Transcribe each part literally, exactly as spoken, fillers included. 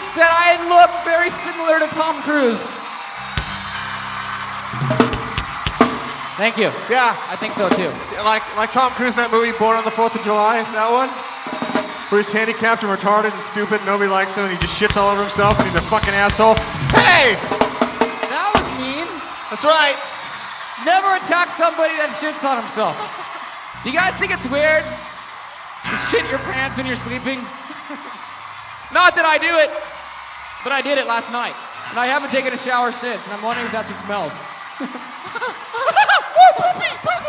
thinks that I look very similar to Tom Cruise. Thank you. Yeah. I think so too. Like like Tom Cruise in that movie, Born on the Fourth of July, that one? Where he's handicapped and retarded and stupid, nobody likes him, and he just shits all over himself, and he's a fucking asshole. Hey! That was mean. That's right. Never attack somebody that shits on himself. Do you guys think it's weird to shit your pants when you're sleeping? Not that I do it, but I did it last night. And I haven't taken a shower since, and I'm wondering if that's what smells.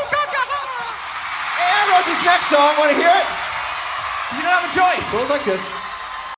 Hey, I wrote this next song. Want to hear it? You don't have a choice. Goes like this.